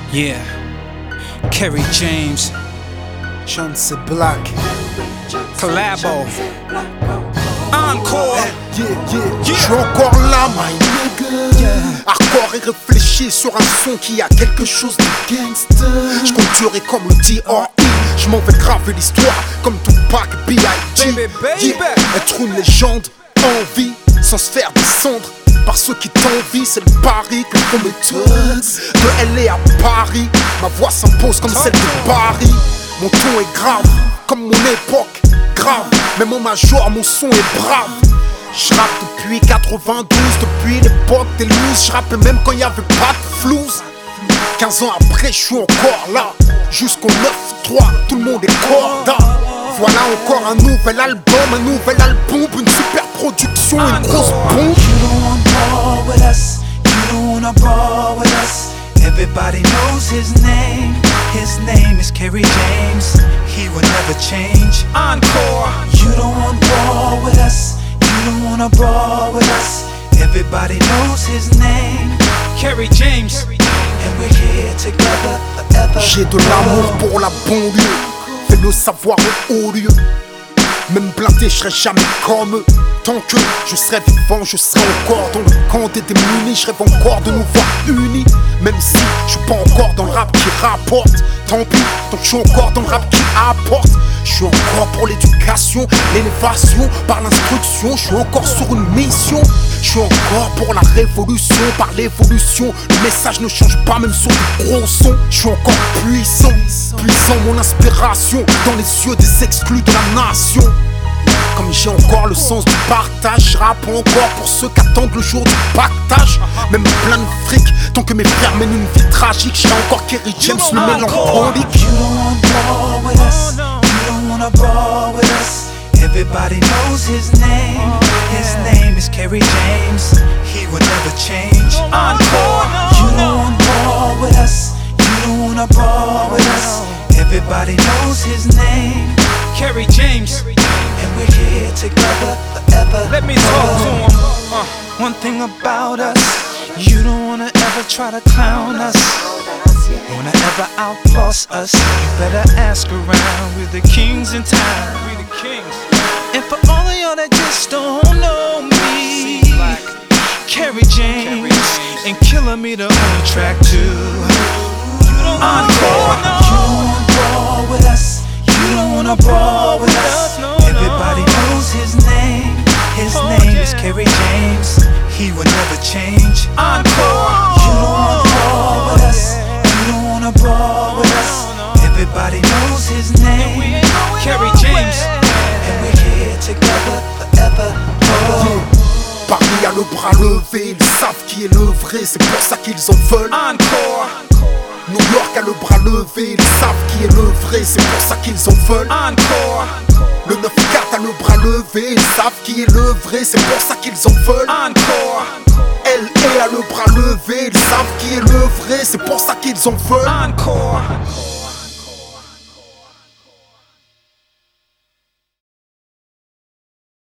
Yeah, Kerry James, John C. Black, Collabo, Encore. Je suis encore là, my nigga. Hardcore et réfléchi sur un son qui a quelque chose de gangster. Je conduirai comme le D.R.E. Je m'en vais graver l'histoire comme Tupac, B.I.G. Être une légende en vie sans se faire descendre par ceux qui t'envient, c'est le pari que font mes thugs. De L.A. à Paris, ma voix s'impose comme celle de Barry. Mon ton est grave, comme mon époque, grave. Mais mon major, mon son est brave. J'rappe depuis 92, depuis l'époque des looses. J'rappais même quand y'avait pas de flouze. 15 ans après, j'suis encore là. Jusqu'au 9-3, tout le monde est corda. Voilà encore un nouvel album, une super production, une grosse bombe. You don't want war with us, you don't wanna brawl with us. Everybody knows his name is Kerry James. He will never change. Encore. You don't want war with us, you don't wanna brawl with us. Everybody knows his name, Kerry James. and we're here together forever. J'ai de l'amour pour la banlieue, fais-le savoir au haut lieu. Même blindé, je serai jamais comme eux. Tant que je serai vivant, je serai encore dans le camp des démunis. Je rêve encore de nous voir unis. Même si je suis pas encore dans le rap qui rapporte, tant pis, donc je suis encore dans le rap qui apporte. Je suis encore pour l'éducation, l'élévation, par l'instruction. Je suis encore sur une mission. Je suis encore pour la révolution, par l'évolution. Le message ne change pas même sur des gros sons. Je suis encore puissant, puissant mon inspiration dans les yeux des exclus de la nation. Comme j'ai encore le sens du partage, je rappe encore pour ceux qui attendent le jour du pactage. Même plein de fric, tant que mes frères mènent une vie tragique, je serai encore Kerry James le mélancolique. You don't want war with us, you don't wanna brawl with us. Everybody knows his name is Kerry James. He will never change. Encore. You don't want war with us, you don't wanna brawl with us. Everybody knows his name, Kerry James. and we're here together forever. Let me talk to him. One thing about us, you don't wanna ever try to clown us, wanna ever outboss us. You better ask around, we're the kings in town. We the kings. And for all of y'all that just don't know me, Kerry James and Killer Me the on track too. Encore. You don't wanna brawl with us, you don't wanna brawl with us. Everybody knows his name is Kerry James. He will never change. Encore. You don't wanna brawl with us, you don't wanna brawl with us. Everybody knows his name, Kerry James. and we're here together forever. Oh. Paris a le bras levé, ils savent qui est le vrai, c'est pour ça qu'ils en veulent. Encore. New York a le bras levé, ils savent qui est le vrai, c'est pour ça qu'ils en veulent. Encore. Le 9-4 a le bras levé, ils savent qui est le vrai, c'est pour ça qu'ils en veulent. Encore. L.A. a le bras levé, ils savent qui est le vrai, c'est pour ça qu'ils en veulent. Encore.